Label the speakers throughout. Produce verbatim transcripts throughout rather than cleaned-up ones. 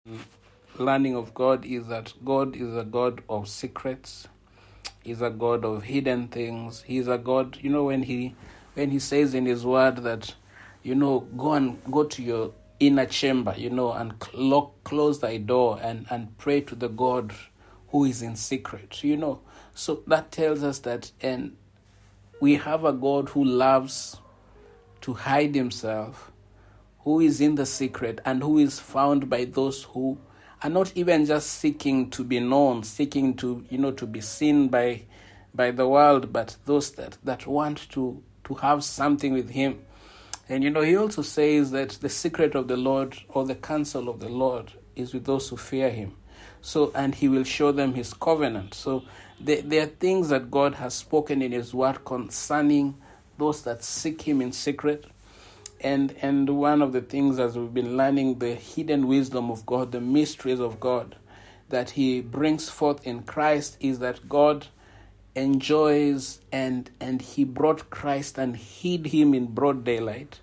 Speaker 1: learning of God is that God is a God of secrets. He's a God of hidden things. He's a God, you know, when he when he says in his word that, you know, go and go to your inner chamber, you know, and lock, close thy door and, and pray to the God who is in secret, you know. So that tells us that, and we have a God who loves to hide himself, who is in the secret, and who is found by those who are not even just seeking to be known, seeking to, you know, to be seen by by the world, but those that, that want to, to have something with him. And, you know, he also says that the secret of the Lord, or the counsel of the Lord, is with those who fear him. So, and he will show them his covenant. So there, there are things that God has spoken in his word concerning those that seek him in secret. And and one of the things, as we've been learning, the hidden wisdom of God, the mysteries of God that he brings forth in Christ, is that God enjoys and and he brought Christ and hid him in broad daylight.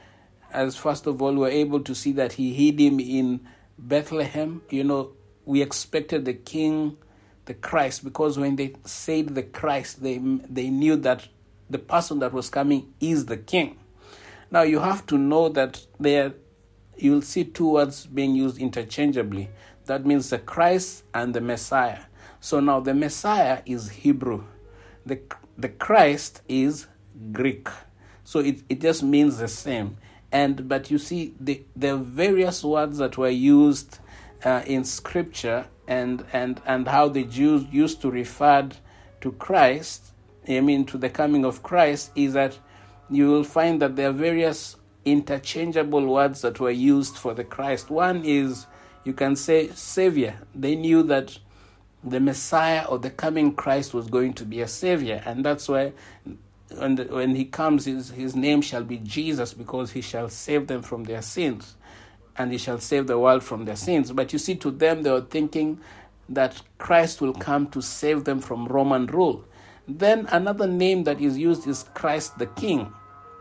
Speaker 1: As first of all, we're able to see that he hid him in Bethlehem. You know, we expected the king, the Christ, because when they said the Christ, they they knew that the person that was coming is the king. Now, you have to know that there, you'll see two words being used interchangeably. That means the Christ and the Messiah. So now the Messiah is Hebrew. The the Christ is Greek. So it, it just means the same. And but you see, the, the various words that were used uh, in Scripture and, and, and how the Jews used to refer to Christ, I mean to the coming of Christ, is that you will find that there are various interchangeable words that were used for the Christ. One is, you can say, Savior. They knew that the Messiah or the coming Christ was going to be a Savior. And that's why when, the, when he comes, his, his name shall be Jesus, because he shall save them from their sins. And he shall save the world from their sins. But you see, to them, they were thinking that Christ will come to save them from Roman rule. Then another name that is used is Christ the King.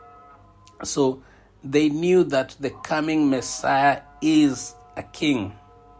Speaker 1: So they knew that the coming Messiah is a king.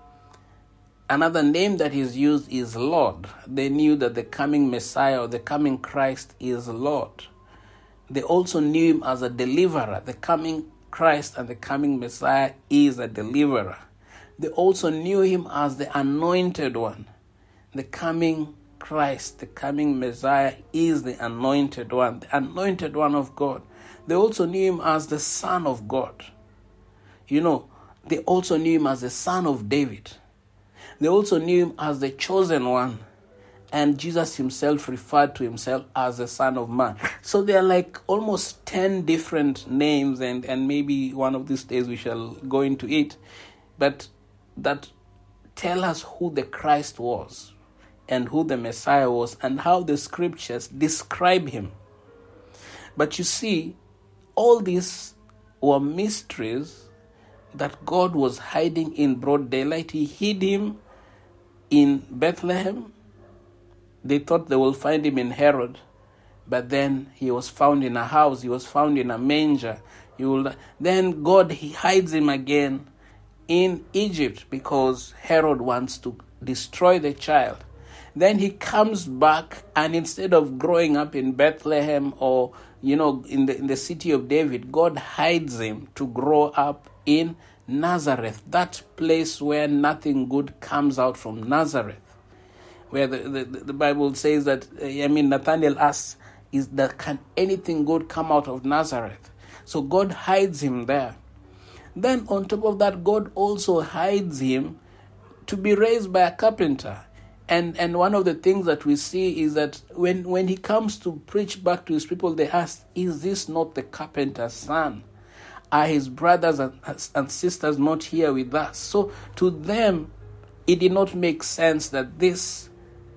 Speaker 1: Another name that is used is Lord. They knew that the coming Messiah or the coming Christ is Lord. They also knew him as a deliverer. The coming Christ and the coming Messiah is a deliverer. They also knew him as the anointed one. The coming Christ, the coming Messiah, is the anointed one, the anointed one of God. They also knew him as the Son of God. You know, they also knew him as the Son of David. They also knew him as the chosen one. And Jesus himself referred to himself as the Son of Man. So there are like almost ten different names, and, and maybe one of these days we shall go into it, but that tell us who the Christ was and who the Messiah was and how the Scriptures describe him. But you see, all these were mysteries that God was hiding in broad daylight. He hid him in Bethlehem. They thought they will find him in Herod, but then he was found in a house. He was found in a manger. He will, then God, he hides him again in Egypt because Herod wants to destroy the child. Then he comes back, and instead of growing up in Bethlehem or, you know, in the in the city of David, God hides him to grow up in Nazareth, that place where nothing good comes out from Nazareth, where the, the, the Bible says that, I mean, Nathanael asks, is that can anything good come out of Nazareth? So God hides him there. Then on top of that, God also hides him to be raised by a carpenter. And and one of the things that we see is that when, when he comes to preach back to his people, they ask, is this not the carpenter's son? Are his brothers and, and sisters not here with us? So to them, it did not make sense that this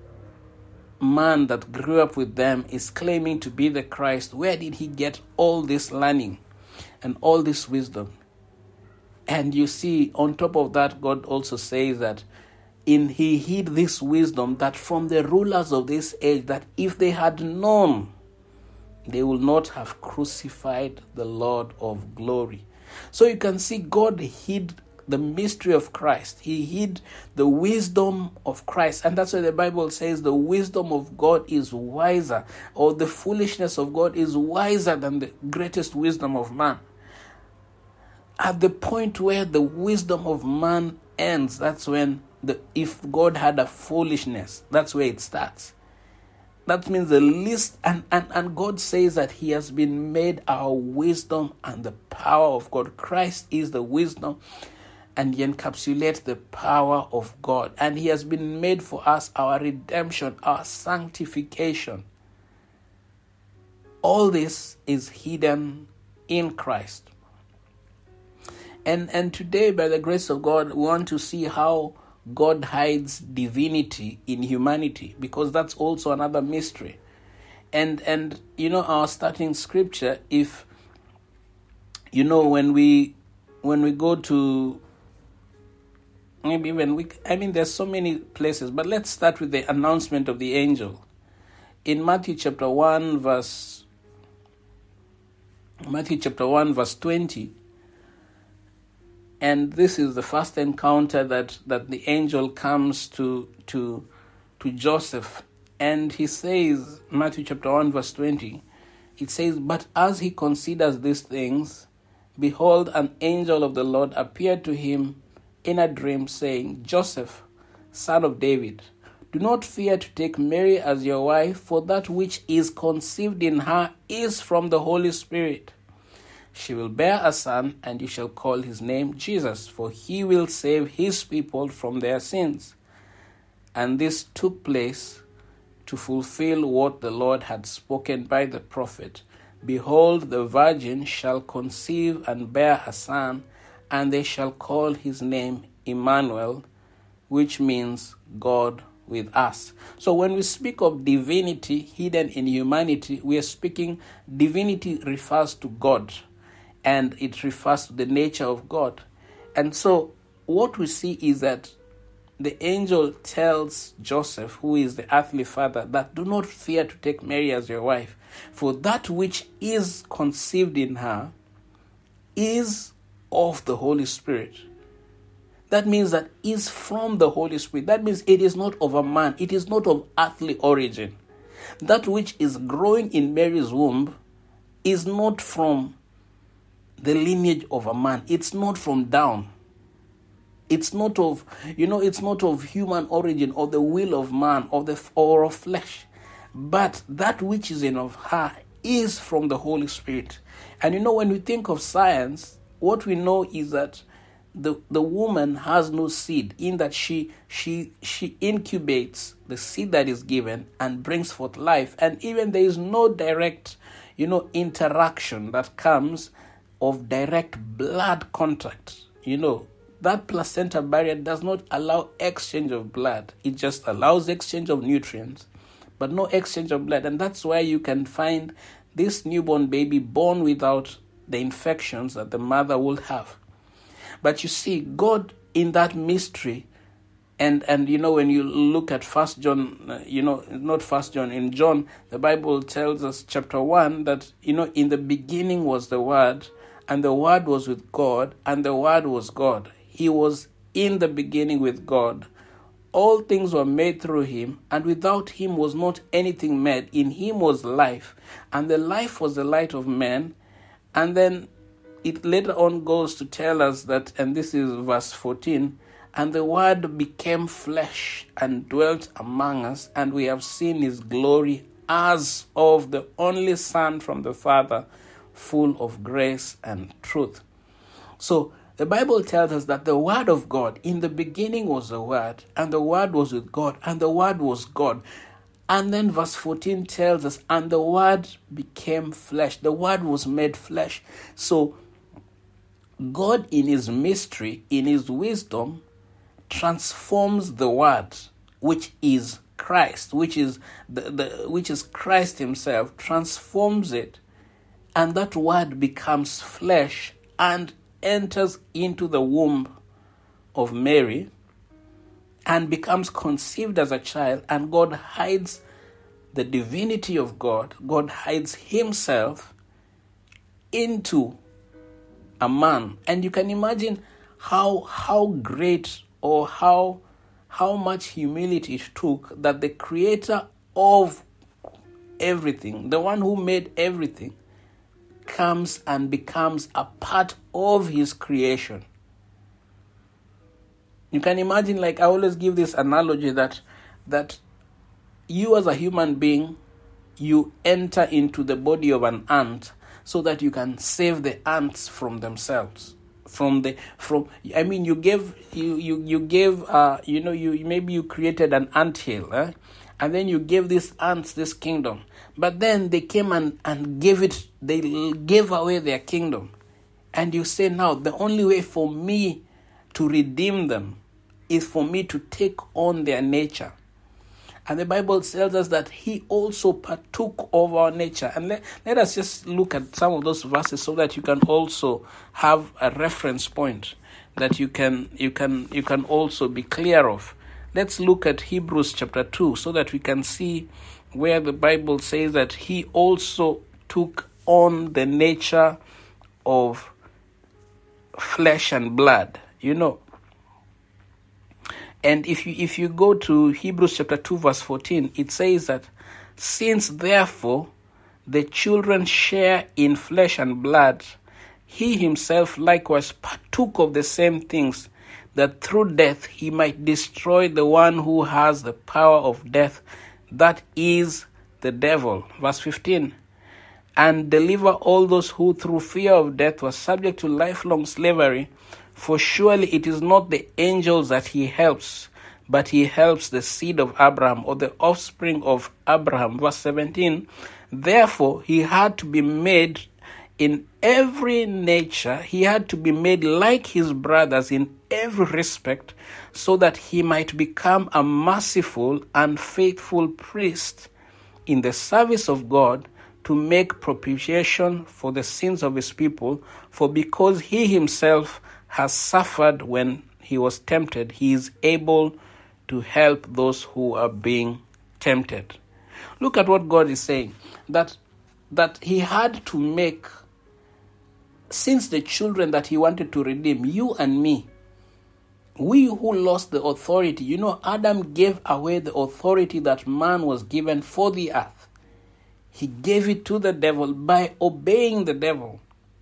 Speaker 1: man that grew up with them is claiming to be the Christ. Where did he get all this learning and all this wisdom? And you see, on top of that, God also says that in he hid this wisdom that from the rulers of this age, that if they had known, they will not have crucified the Lord of glory. So you can see God hid the mystery of Christ. He hid the wisdom of Christ. And that's why the Bible says the wisdom of God is wiser, or the foolishness of God is wiser than the greatest wisdom of man. At the point where the wisdom of man ends, that's when, the if God had a foolishness, that's where it starts. That means the least, and, and, and God says that he has been made our wisdom and the power of God. Christ is the wisdom, and he encapsulates the power of God. And he has been made for us our redemption, our sanctification. All this is hidden in Christ. And, and today, by the grace of God, we want to see how God hides divinity in humanity, because that's also another mystery. And, and you know, our starting scripture, if, you know, when we, when we go to, maybe when we, I mean, there's so many places, but let's start with the announcement of the angel. In Matthew chapter one, verse, Matthew chapter one, verse twenty, and this is the first encounter that, that the angel comes to, to, to Joseph. And he says, Matthew chapter one, verse twenty, it says, "But as he considers these things, behold, an angel of the Lord appeared to him in a dream, saying, Joseph, son of David, do not fear to take Mary as your wife, for that which is conceived in her is from the Holy Spirit. She will bear a son, and you shall call his name Jesus, for he will save his people from their sins." And this took place to fulfill what the Lord had spoken by the prophet. "Behold, the virgin shall conceive and bear a son, and they shall call his name Emmanuel," which means God with us. So when we speak of divinity hidden in humanity, we are speaking, divinity refers to God, and it refers to the nature of God. And so what we see is that the angel tells Joseph, who is the earthly father, that do not fear to take Mary as your wife, for that which is conceived in her is of the Holy Spirit. That means that is from the Holy Spirit. That means it is not of a man. It is not of earthly origin. That which is growing in Mary's womb is not from the lineage of a man. It's not from down. It's not of, you know, it's not of human origin or the will of man or the or of flesh. But that which is in of her is from the Holy Spirit. And you know, when we think of science, what we know is that the, the woman has no seed, in that she she she incubates the seed that is given and brings forth life. And even there is no direct, you know, interaction that comes of direct blood contact. You know, that placenta barrier does not allow exchange of blood. It just allows exchange of nutrients, but no exchange of blood. And that's why you can find this newborn baby born without the infections that the mother will have. But you see, God in that mystery, and, and you know, when you look at First John, uh, you know, not First John, in John, the Bible tells us, chapter one, that, you know, in the beginning was the Word, and the Word was with God, and the Word was God. He was in the beginning with God. All things were made through him, and without him was not anything made. In him was life, and the life was the light of men. And then it later on goes to tell us that, and this is verse fourteen, "And the Word became flesh and dwelt among us, and we have seen his glory as of the only Son from the Father, full of grace and truth." So the Bible tells us that the Word of God, in the beginning was the Word, and the Word was with God, and the Word was God. And then verse fourteen tells us, and the Word became flesh. The Word was made flesh. So God in his mystery, in his wisdom, transforms the Word, which is Christ, which is the, the which is Christ himself, transforms it, and that Word becomes flesh and enters into the womb of Mary and becomes conceived as a child, and God hides the divinity of God. God hides himself into a man. And you can imagine how how great or how how much humility it took that the creator of everything, the one who made everything, comes and becomes a part of his creation. You can imagine, like I always give this analogy that that you as a human being, you enter into the body of an ant so that you can save the ants from themselves. From the from I mean you gave you you you gave uh you know you maybe you created an anthill, eh? And then you gave these ants this kingdom, but then they came and, and gave it they gave away their kingdom, and you say now the only way for me to redeem them is for me to take on their nature. And the Bible tells us that he also partook of our nature. And let, let us just look at some of those verses so that you can also have a reference point that you can you can you can also be clear of. Let's look at Hebrews chapter two so that we can see where the Bible says that he also took on the nature of flesh and blood. You know, and if you if you go to Hebrews chapter two verse fourteen, it says that since therefore the children share in flesh and blood, he himself likewise partook of the same things, that through death he might destroy the one who has the power of death, that is the devil. Verse fifteen, and deliver all those who through fear of death were subject to lifelong slavery. For surely it is not the angels that he helps, but he helps the seed of Abraham, or the offspring of Abraham. Verse seventeen, therefore he had to be made in every nature, he had to be made like his brothers in every respect, so that he might become a merciful and faithful priest in the service of God, to make propitiation for the sins of his people. For because he himself has suffered when he was tempted, he is able to help those who are being tempted. Look at what God is saying, that that he had to make, since the children that he wanted to redeem, you and me, we who lost the authority. You know, Adam gave away the authority that man was given for the earth. He gave it to the devil by obeying the devil.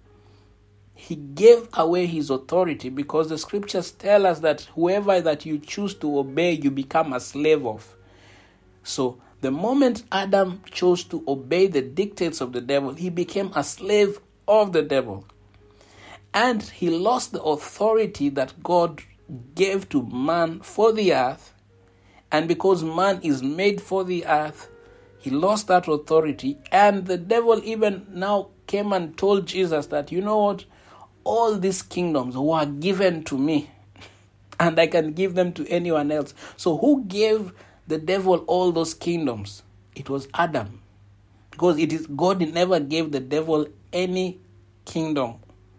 Speaker 1: He gave away his authority, because the scriptures tell us that whoever that you choose to obey, you become a slave of. So the moment Adam chose to obey the dictates of the devil, he became a slave of the devil. And he lost the authority that God gave to man for the earth. And because man is made for the earth, he lost that authority. And the devil even now came and told Jesus that, you know what? All these kingdoms were given to me, and I can give them to anyone else. So who gave the devil all those kingdoms? It was Adam. Because it is God never gave the devil any kingdom.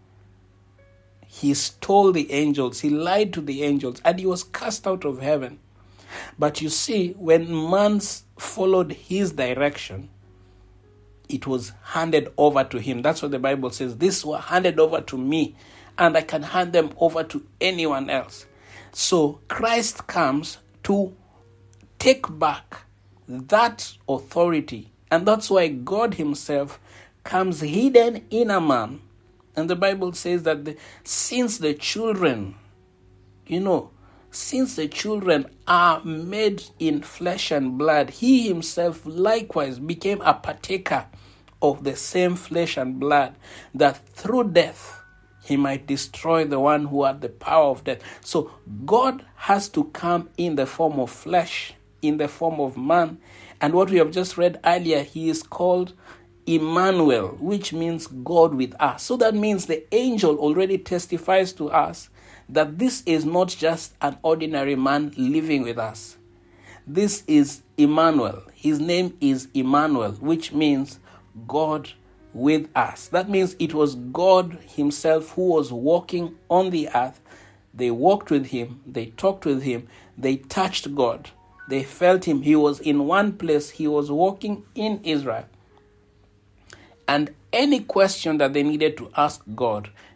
Speaker 1: He stole the angels, he lied to the angels, and he was cast out of heaven. But you see, when man followed his direction, it was handed over to him. That's what the Bible says. These were handed over to me, and I can hand them over to anyone else. So Christ comes to take back that authority. And that's why God himself comes hidden in a man. And the Bible says that the, since the children, you know, since the children are made in flesh and blood, he himself likewise became a partaker of the same flesh and blood, that through death he might destroy the one who had the power of death. So God has to come in the form of flesh, in the form of man. And what we have just read earlier, he is called Emmanuel, which means God with us. So that means the angel already testifies to us that this is not just an ordinary man living with us. This is Emmanuel. His name is Emmanuel, which means God with us. That means it was God himself who was walking on the earth. They walked with him, they talked with him, they touched God, they felt him. He was in one place, he was walking in Israel. And any question that they needed to ask God,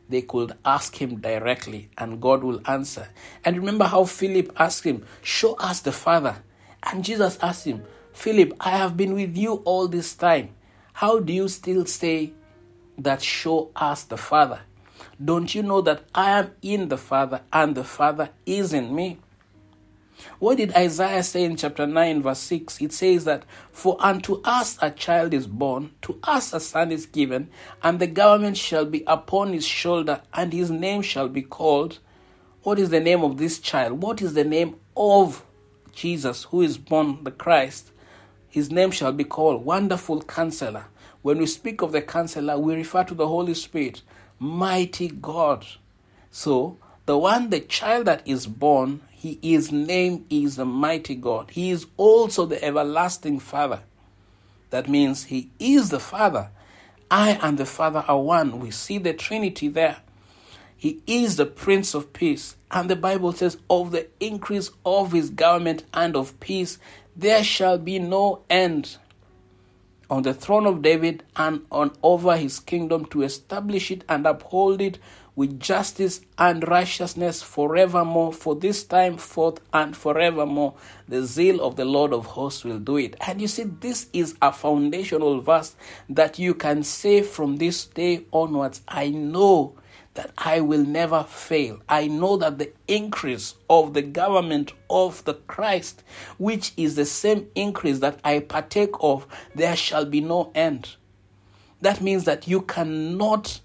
Speaker 1: they could ask him directly and God will answer. And remember how Philip asked him, show us the Father. And Jesus asked him, Philip, I have been with you all this time. How do you still say that show us the Father? Don't you know that I am in the Father and the Father is in me? What did Isaiah say in chapter nine verse six? It says that, for unto us a child is born, to us a son is given, and the government shall be upon his shoulder, and his name shall be called. What is the name of this child? What is the name of Jesus who is born, the Christ? His name shall be called Wonderful Counselor. When we speak of the Counselor, we refer to the Holy Spirit, Mighty God. So, the one, the child that is born, he, his name is the Mighty God. He is also the Everlasting Father. That means he is the Father. I and the Father are one. We see the Trinity there. He is the Prince of Peace. And the Bible says, of the increase of his government and of peace, there shall be no end. On the throne of David and on over his kingdom, to establish it and uphold it with justice and righteousness forevermore. For this time forth and forevermore, the zeal of the Lord of hosts will do it. And you see, this is a foundational verse that you can say from this day onwards, I know that I will never fail. I know that the increase of the government of the Christ, which is the same increase that I partake of, there shall be no end. That means that you cannot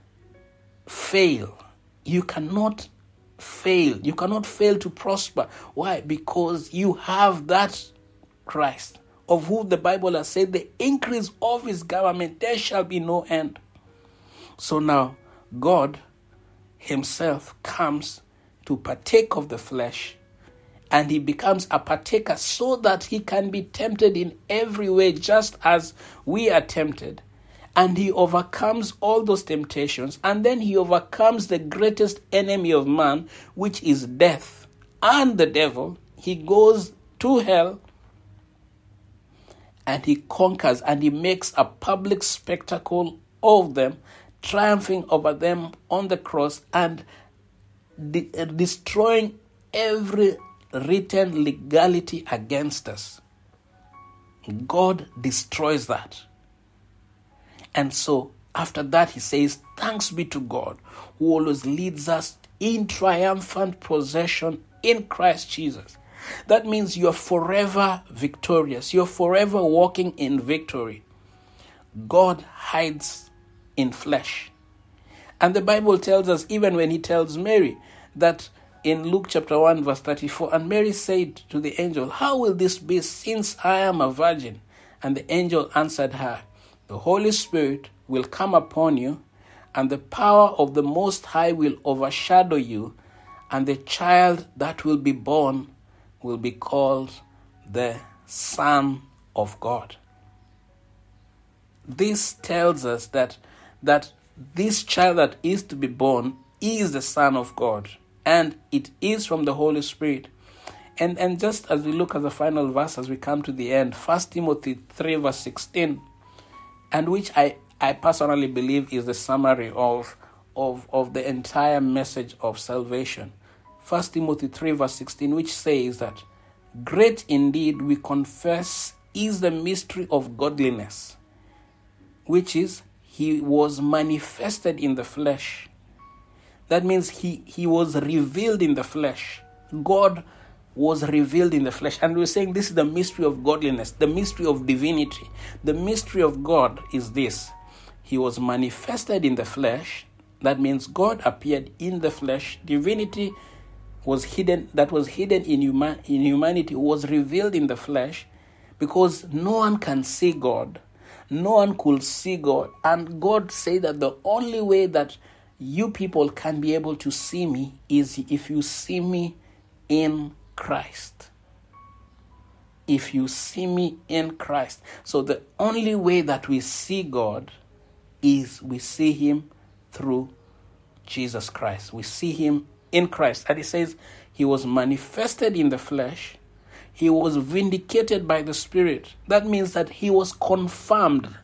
Speaker 1: fail. You cannot fail. You cannot fail to prosper. Why? Because you have that Christ, of whom the Bible has said, the increase of his government, there shall be no end. So now, God himself comes to partake of the flesh, and he becomes a partaker so that he can be tempted in every way just as we are tempted. And he overcomes all those temptations, and then he overcomes the greatest enemy of man, which is death and the devil. He goes to hell and he conquers, and he makes a public spectacle of them, triumphing over them on the cross and de- destroying every written legality against us. God destroys that. And so after that he says, thanks be to God who always leads us in triumphant possession in Christ Jesus. That means you're forever victorious. You're forever walking in victory. God hides in flesh. And the Bible tells us, even when he tells Mary, that in Luke chapter one verse thirty-four, and Mary said to the angel, how will this be, since I am a virgin? And the angel answered her, the Holy Spirit will come upon you, and the power of the Most High will overshadow you, and the child that will be born will be called the Son of God. This tells us that that this child that is to be born is the Son of God, and it is from the Holy Spirit. And and just as we look at the final verse, as we come to the end, First Timothy three verse sixteen, and which I, I personally believe is the summary of, of, of the entire message of salvation. First Timothy three verse sixteen, which says that, great indeed we confess is the mystery of godliness, which is, he was manifested in the flesh. That means he, he was revealed in the flesh. God was revealed in the flesh. And we're saying this is the mystery of godliness, the mystery of divinity. The mystery of God is this. He was manifested in the flesh. That means God appeared in the flesh. Divinity was hidden, that was hidden in, human, in humanity, was revealed in the flesh, because no one can see God. No one could see God. And God said that the only way that you people can be able to see me is if you see me in Christ. If you see me in Christ. So the only way that we see God is we see him through Jesus Christ. We see him in Christ. And it says he was manifested in the flesh. He was vindicated by the Spirit. That means that he was confirmed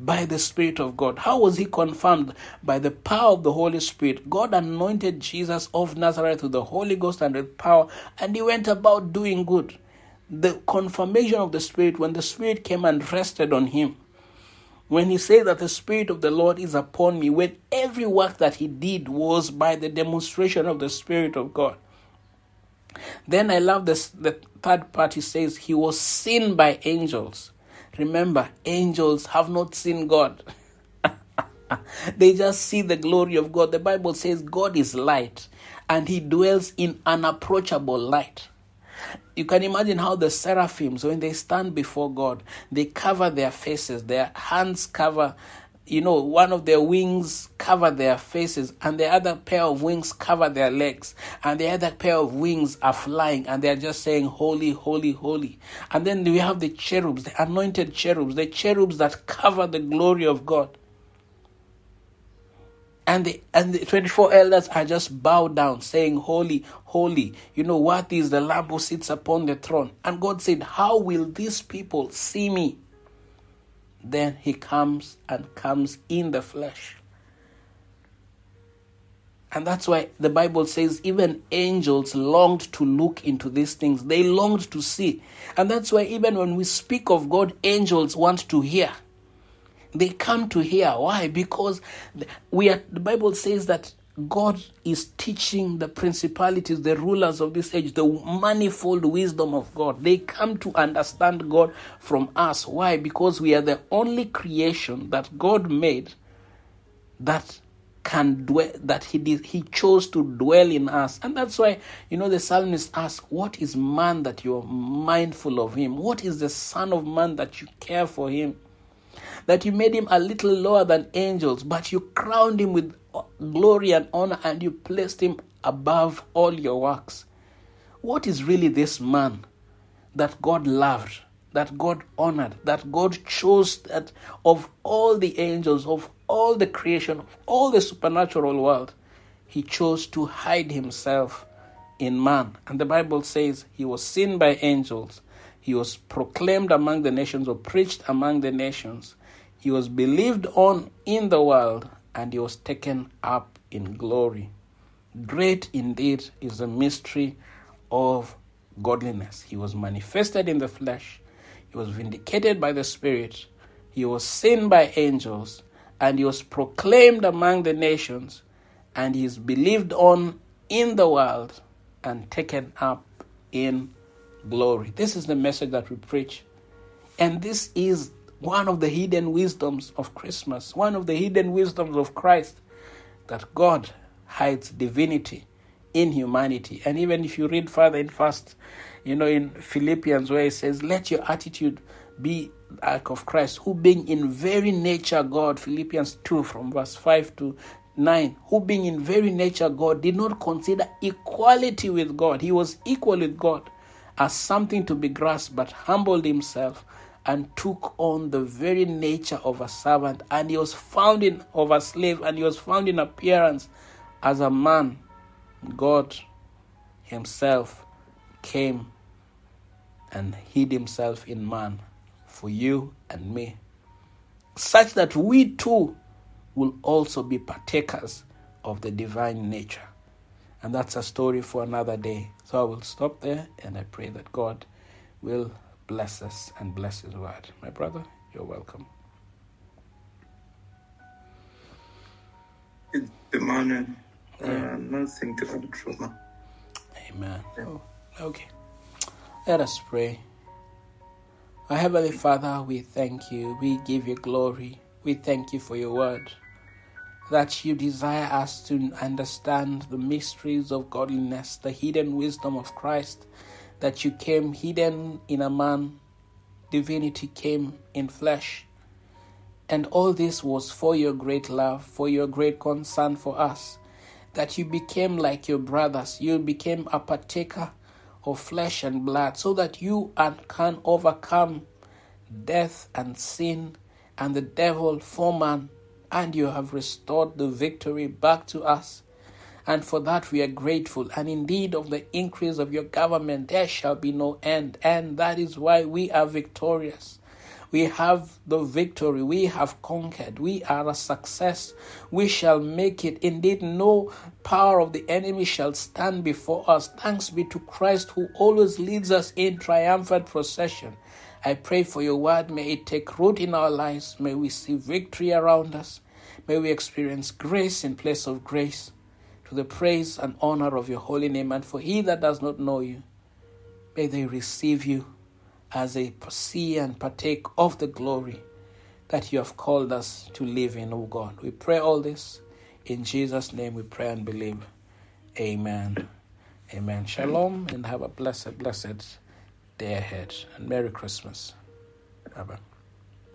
Speaker 1: By the Spirit of God. How was he confirmed? By the power of the Holy Spirit. God anointed Jesus of Nazareth with the Holy Ghost and with power, and he went about doing good. The confirmation of the Spirit, when the Spirit came and rested on him, when he said that the Spirit of the Lord is upon me, when every work that he did was by the demonstration of the Spirit of God. Then I love this, the third part. He says he was seen by angels. Remember, angels have not seen God. They just see the glory of God. The Bible says God is light and he dwells in unapproachable light. You can imagine how the seraphims, when they stand before God, they cover their faces, their hands cover, you know, one of their wings cover their faces, and the other pair of wings cover their legs, and the other pair of wings are flying, and they're just saying, holy, holy, holy. And then we have the cherubs, the anointed cherubs, the cherubs that cover the glory of God. And the and the twenty-four elders are just bowed down, saying, holy, holy. You know, what is the Lamb who sits upon the throne? And God said, how will these people see me? Then he comes and comes in the flesh. And that's why the Bible says even angels longed to look into these things. They longed to see. And that's why even when we speak of God, angels want to hear. They come to hear. Why? Because we are, the Bible says that God is teaching the principalities, the rulers of this age, the manifold wisdom of God. They come to understand God from us. Why? Because we are the only creation that God made that can dwell, that he did, he chose to dwell in us. And that's why, you know, the psalmist asks, what is man that you are mindful of him? What is the son of man that you care for him? That you made him a little lower than angels, but you crowned him with glory and honor, and you placed him above all your works. What is really this man that God loved, that God honored, that God chose, that of all the angels, of all the creation, of all the supernatural world, he chose to hide himself in man? And the Bible says he was seen by angels, he was proclaimed among the nations, or preached among the nations. He was believed on in the world, and he was taken up in glory. Great indeed is the mystery of godliness. He was manifested in the flesh. He was vindicated by the Spirit. He was seen by angels, and he was proclaimed among the nations, and he is believed on in the world and taken up in glory. This is the message that we preach. And this is one of the hidden wisdoms of Christmas, one of the hidden wisdoms of Christ, that God hides divinity in humanity. And even if you read further in first, you know, in Philippians, where it says, let your attitude be like of Christ, who being in very nature God, Philippians two from verse five to nine, who being in very nature God, did not consider equality with God, he was equal with God, as something to be grasped, but humbled himself and took on the very nature of a servant, and he was found in of a slave, and he was found in appearance as a man. God himself came and hid himself in man for you and me, such that we too will also be partakers of the divine nature. And that's a story for another day. So I will stop there, and I pray that God will bless us and bless his word. My brother, you're welcome.
Speaker 2: Good morning. Uh, nothing to add, Truma.
Speaker 1: Amen. Yeah. Oh, okay. Let us pray. Our Heavenly Father, we thank you. We give you glory. We thank you for your word, that you desire us to understand the mysteries of godliness, the hidden wisdom of Christ, that you came hidden in a man, divinity came in flesh. And all this was for your great love, for your great concern for us, that you became like your brothers. You became a partaker of flesh and blood, so that you can overcome death and sin and the devil for man, and you have restored the victory back to us. And for that we are grateful. And indeed, of the increase of your government there shall be no end. And that is why we are victorious. We have the victory. We have conquered. We are a success. We shall make it. Indeed, no power of the enemy shall stand before us. Thanks be to Christ who always leads us in triumphant procession. I pray for your word. May it take root in our lives. May we see victory around us. May we experience grace in place of grace, to the praise and honor of your holy name. And for he that does not know you, may they receive you as they see and partake of the glory that you have called us to live in, O God. We pray all this in Jesus' name. We pray and believe. Amen. Amen. Shalom, and have a blessed, blessed day ahead. And Merry Christmas. Bye-bye.